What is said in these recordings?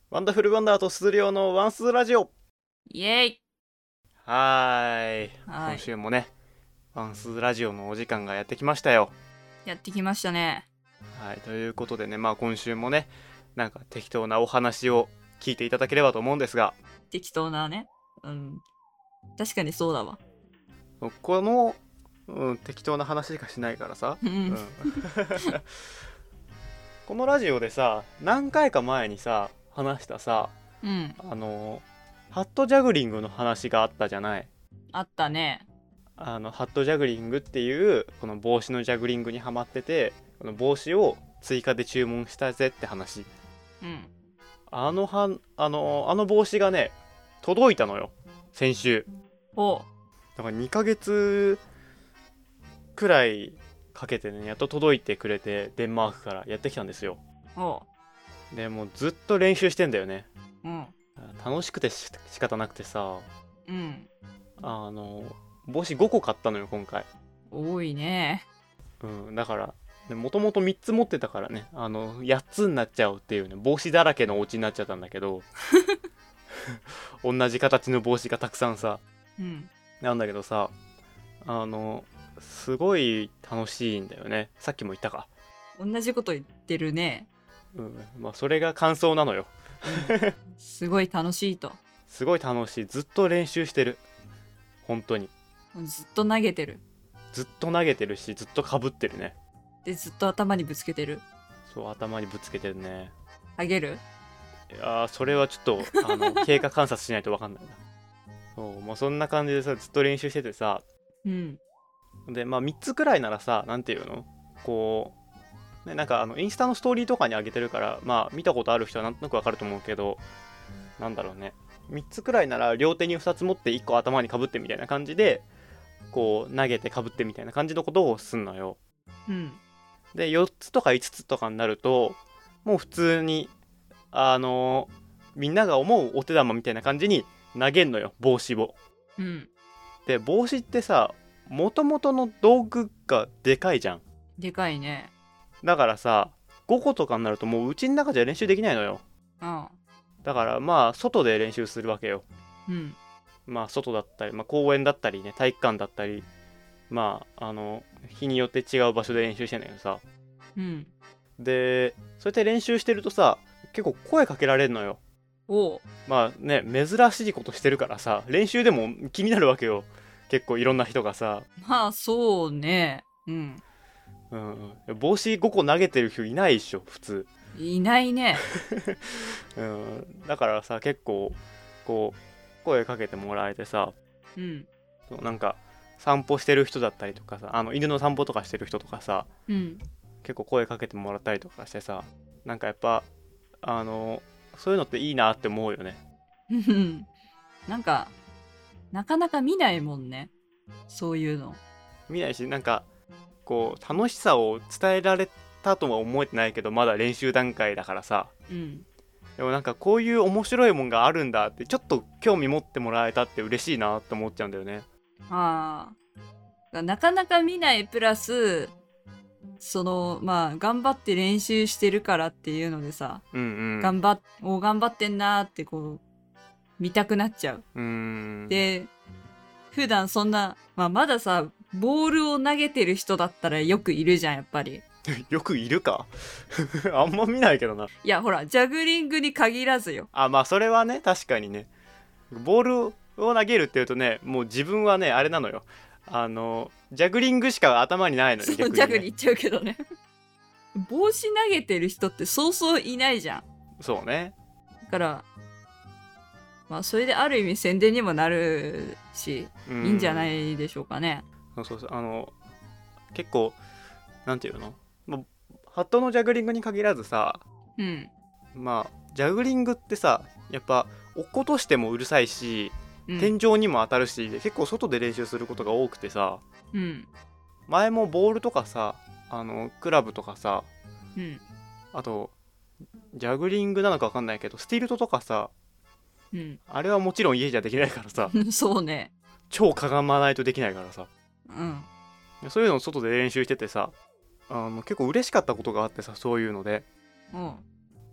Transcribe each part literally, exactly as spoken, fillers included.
ワンダフルワンダーとスズリオのワンスズラジオ。 イエイ。 はーい、 はい今週もねワンスズラジオのお時間がやってきましたよ。 やってきましたね。 はい、ということでね、まあ今週もねなんか適当なお話を聞いていただければと思うんですが、 適当なね。うん。確かにそうだわ。 この、うん、適当な話しかしないからさ、 うんうんこのラジオでさ何回か前にさ話したさ、 うん。 あのハットジャグリングの話があったじゃない。 あったね。 あのハットジャグリングっていうこの帽子のジャグリングにハマってて、この帽子を追加で注文したぜって話。 うん。 あのはあのあの帽子がね届いたのよ、先週。 お。 だからにかげつくらいかけてねやっと届いてくれて、デンマークからやってきたんですよ。 お。 でもうずっと練習してんだよね。 うん。 楽しくてし仕方なくてさ、 うん。 あの帽子ごこ買ったのよ今回。 多いね。 うん、だからもともとみっつ持ってたからね、あのやっつになっちゃうっていうね、帽子だらけのお家になっちゃったんだけど同じ形の帽子がたくさんさ、 うん。 なんだけどさ、あのすごい楽しいんだよね。さっきも言ったか。 同じこと言ってるね。 うん、まあそれが感想なのよ。 すごい楽しいと。 すごい楽しい。ずっと練習してる。本当にずっと投げてる。 ずっと投げてるし、ずっとかぶってるね。 で、ずっと頭にぶつけてる。 そう、頭にぶつけてるね。 あげる。 いやーそれはちょっとあの経過観察しないと分かんないな。そう、まあ、そんな感じでさずっと練習しててさ、 うん。 でまあみっつくらいならさ、なんていうの、こうね、なんかあのインスタのストーリーとかに上げてるから、まあ見たことある人はなんとなく分かると思うけど、なんだろうね、みっつくらいなら両手にふたつ持っていっこ頭にかぶってみたいな感じで、こう投げてかぶってみたいな感じのことをすんのよ。 うん。 でよっつとかいつつとかになると、もう普通にあのみんなが思うお手玉みたいな感じに投げんのよ、帽子を。 うん。 で帽子ってさ、もともとの道具がでかいじゃん。 でかいね。 だからさごことかになるともううちの中じゃ練習できないのよ。 うん。 だからまあ外で練習するわけよ。 うん。 まあ外だったり、まあ、公園だったりね、体育館だったり、まああの日によって違う場所で練習してんだけどさ、 うん。 でそうやって練習してるとさ、結構声かけられるのよ。 お。 まあね、珍しいことしてるからさ、練習でも気になるわけよ、結構いろんな人がさ。 まあ、そうね。うん。 うんうん、帽子ごこ投げてる人いないでしょ普通。 いないね。 うん、だからさ結構こう声かけてもらえてさ、 うん。 なんか散歩してる人だったりとかさ、あの犬の散歩とかしてる人とかさ、 うん。 結構声かけてもらったりとかしてさ、なんかやっぱあのそういうのっていいなって思うよね。 なんかなかなか見ないもんね、そういうの。 見ないし、なんかこう楽しさを伝えられたとは思えてないけど、まだ練習段階だからさ。 うん。 でもなんかこういう面白いもんがあるんだってちょっと興味持ってもらえたって嬉しいなって思っちゃうんだよね。 ああ、なかなか見ないプラス、そのまあ頑張って練習してるからっていうのでさ、 うんうん。 頑張っお頑張ってんなーってこう見たくなっちゃう。 うーん。 で、普段そんな、まあ、まださボールを投げてる人だったらよくいるじゃん、やっぱり。 よくいるかあんま見ないけどな。 いやほら、ジャグリングに限らずよ。 あ、まあそれはね、確かにね。ボールを投げるっていうとね、もう自分はねあれなのよ、あのジャグリングしか頭にないのよ、 そう、 逆にね。 ジャグに行っちゃうけどね。帽子投げてる人ってそうそういないじゃん。 そうね。 だからまあそれである意味宣伝にもなるし、いいんじゃないいでしょうかね。 そうそうそう、あの結構なんていうの、まあ、ハットのジャグリングに限らずさ、 うん。 まあジャグリングってさ、やっぱ落っことしてもうるさいし、 うん、 天井にも当たるし、結構外で練習することが多くてさ、 うん。 前もボールとかさ、あのクラブとかさ、 うん。 あとジャグリングなのか分かんないけどスティルトとかさ、 うん。 あれはもちろん家じゃできないからさそうね。 超かがまないとできないからさ、 うん。 そういうのを外で練習しててさ、あの結構嬉しかったことがあってさ、そういうので、 うん。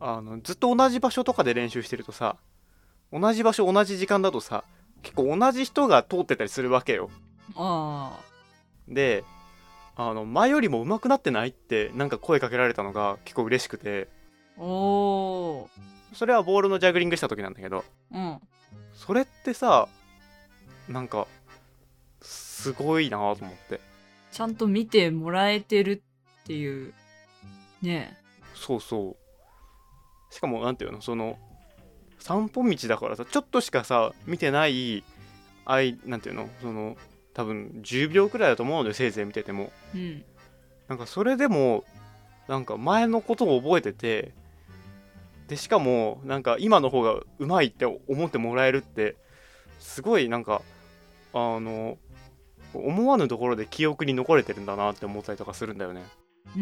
あのずっと同じ場所とかで練習してるとさ、同じ場所同じ時間だとさ、結構同じ人が通ってたりするわけよ。 あで、あの前よりも上手くなってないってなんか声かけられたのが結構嬉しくて、 あ。おー。 それはボールのジャグリングした時なんだけど、 うん。 それってさ、なんかすごいなと思って。 ちゃんと見てもらえてるっていうね。 そうそう。しかもなんていうの、その散歩道だからさ、ちょっとしかさ見てないあい、なんていうの、その多分じゅうびょうくらいだと思うのよ、せいぜい見てても。 うん。 なんかそれでもなんか前のことを覚えてて、でしかもなんか今の方がうまいって思ってもらえるって、すごいなんかあの思わぬところで記憶に残れてるんだなって思ったりとかするんだよね。 うん。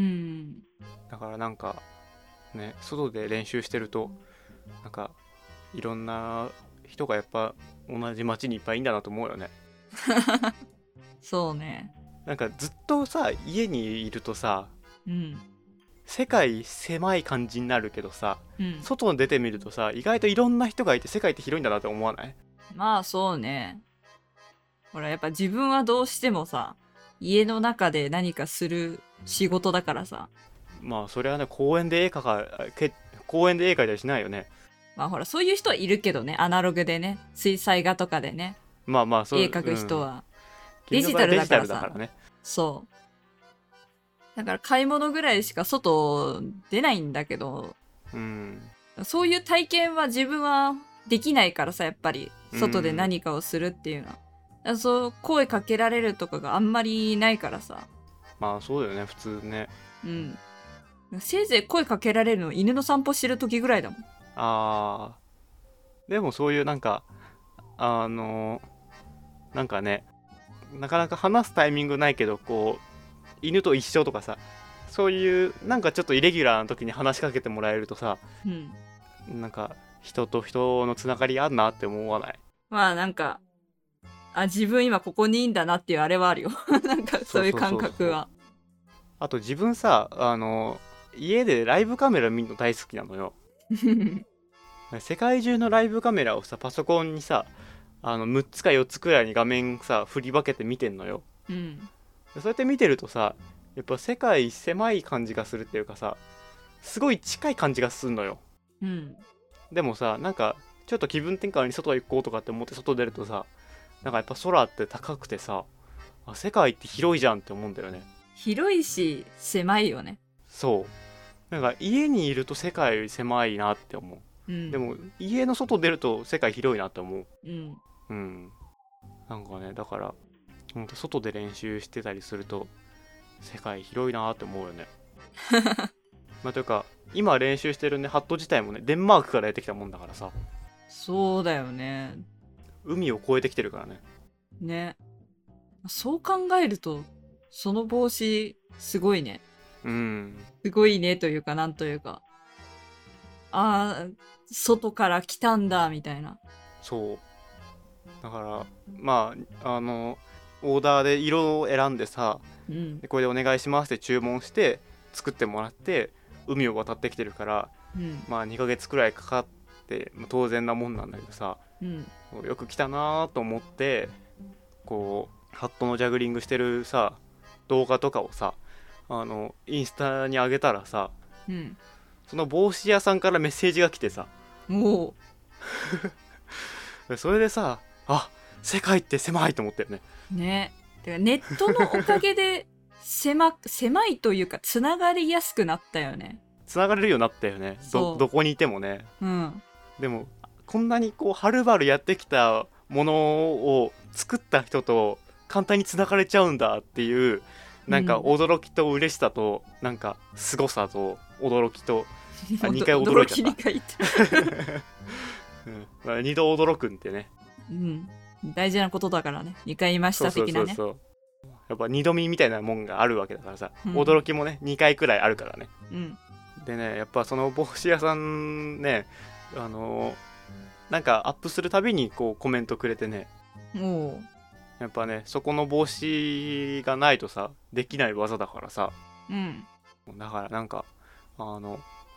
だからなんかね、外で練習してるとなんかいろんな人がやっぱ同じ街にいっぱいいんだなと思うよね。 そうね。 なんかずっとさ家にいるとさ、 うん。 世界狭い感じになるけどさ、 うん。 外に出てみるとさ、意外といろんな人がいて世界って広いんだなって思わない？ まあそうね。ほらやっぱ自分はどうしてもさ、家の中で何かする仕事だからさ。 まあそれはね、公園で絵描かけ公園で絵描いたりしないよね。 まあほらそういう人はいるけどね、アナログでね、水彩画とかでね、 まあまあそう、 絵描く人は、 うん、 デジタルだからさ。 デジタルだからね。 そう。だから買い物ぐらいしか外出ないんだけど、 うん、 そういう体験は自分はできないからさ、やっぱり外で何かをするっていうのは、うん、そう声かけられるとかがあんまりないからさ。 まあそうだよね、普通ね。 うん。せいぜい声かけられるの犬の散歩してる時ぐらいだもん。 あー、でもそういうなんかあのなんかね、なかなか話すタイミングないけど、こう犬と一緒とかさ、そういうなんかちょっとイレギュラーな時に話しかけてもらえるとさ、 うん。 なんか人と人のつながりあんなって思わない？ まあなんか、あ、自分今ここにいいんだなっていうあれはあるよ。なんかそういう感覚は。 あと自分さ、あの家でライブカメラ見るの大好きなのよ。世界中のライブカメラをさ、パソコンにさ、あのむっつかよっつくらいに画面さ振り分けて見てんのよ。 うん。 そうやって見てるとさ、やっぱ世界狭い感じがするっていうかさ、すごい近い感じがするのよ。 うん。 でもさ、なんかちょっと気分転換に外行こうとかって思って外出るとさ、なんかやっぱ空って高くてさ、あ、世界って広いじゃんって思うんだよね。 広いし狭いよね。 そう、なんか家にいると世界狭いなって思う。 うん、 でも家の外出ると世界広いなって思う。 うん、 うん。なんかね、だからほんと外で練習してたりすると世界広いなって思うよね。まあというか今練習してるねハット自体もね、デンマークからやってきたもんだからさ。 そうだよね。 海を越えてきてるからね。 ね。そう考えるとその帽子すごいね。 うん。 すごいねというかなんというか、あー外から来たんだみたいな。 そうだからまああのオーダーで色を選んでさ、 うん、 でこれでお願いしますって注文して作ってもらって海を渡ってきてるから、 うん、 まあにかげつくらいかかって、まあ、当然なもんなんだけどさ、 うん、 よく来たなと思って、こうハットのジャグリングしてるさ動画とかをさ、あのインスタに上げたらさ、 うん、 その帽子屋さんからメッセージが来てさ、 もうそれでさ、あ、世界って狭いと思ったよね。 ね。てかネットのおかげで狭狭いというかつながりやすくなったよね。 つながれるようになったよね。 ど, どこにいてもね。 うん。 でもこんなにこうはるばるやってきたものを作った人と簡単につながれちゃうんだっていう、なんか驚きと嬉しさと、なんか凄さと驚きと、あ、にかい驚いちゃった。 驚きに書いてうんまあ、にど驚くんってね。 うん。大事なことだからね。にかい言いました的なね。 そうそうそうそう。やっぱ二度見みたいなもんがあるわけだからさ、 うん、 驚きもねにかいくらいあるからね。 うん。 でね、やっぱその帽子屋さんね、あのー、なんかアップするたびにこうコメントくれてね、 おやっぱねそこの帽子がないとさできない技だからさ、 うん。 だからなんかあの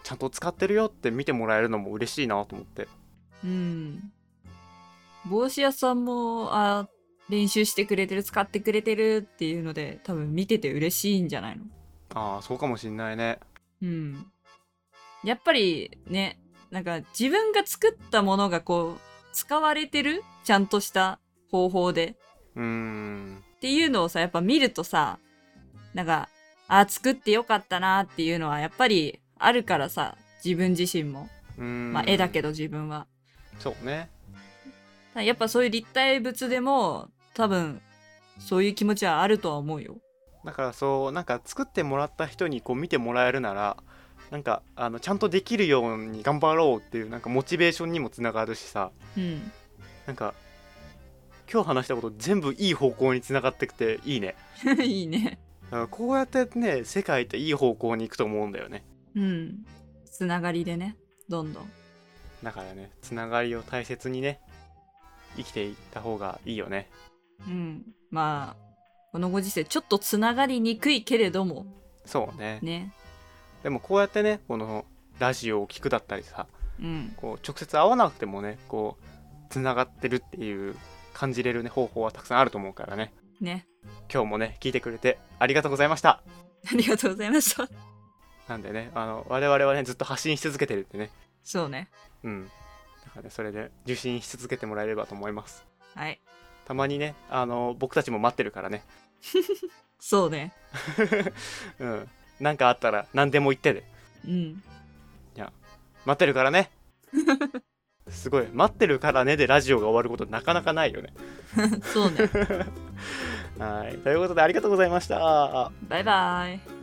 ちゃんと使ってるよって見てもらえるのも嬉しいなと思って。 うん帽子屋さんもあ練習してくれてる使ってくれてるっていうので多分見てて嬉しいんじゃないの。 ああそうかもしんないね。 うんやっぱりねなんか自分が作ったものがこう使われてるちゃんとした方法でうーんっていうのをさやっぱ見るとさなんかあ作ってよかったなっていうのはやっぱりあるからさ自分自身もうーんまあ絵だけど自分はそうね。 やっぱそういう立体物でも多分そういう気持ちはあるとは思うよ。 だからそうなんか作ってもらった人にこう見てもらえるならなんかあのちゃんとできるように頑張ろうっていうなんかモチベーションにもつながるしさ、 うんなんか今日話したこと全部いい方向につながってきていいね。 いいね。 だからこうやってね世界っていい方向に行くと思うんだよね。 うんつながりでねどんどん。 だからねつながりを大切にね生きていった方がいいよね。 うんまあこのご時世ちょっとつながりにくいけれどもそうね。 ねでもこうやってねこのラジオを聞くだったりさうんこう直接会わなくてもねこうつながってるっていう感じれるね方法はたくさんあると思うからね。 ね今日もね聞いてくれてありがとうございました。 ありがとうございました。 なんでねあの我々はねずっと発信し続けてるってね。 そうねうんだからねそれで受信し続けてもらえればと思います。 はいたまにねあの僕たちも待ってるからねそうねうんなんかあったら何でも言ってでうん待ってるからねすごい待ってるからねでラジオが終わることなかなかないよねそうねはいということでありがとうございました。 バイバイ。